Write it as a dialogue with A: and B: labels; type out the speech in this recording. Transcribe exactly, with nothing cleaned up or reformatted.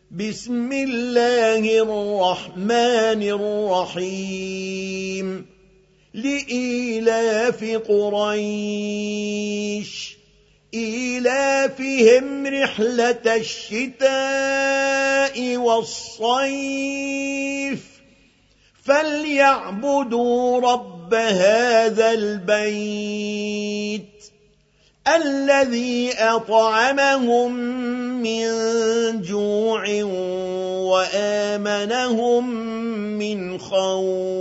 A: بسم الله الرحمن الرحيم لإيلاف قريش إيلافهم رحلة الشتاء والصيف فليعبدوا رب هذا البيت الذي أطعمهم من جوع وآمنهم من خوف.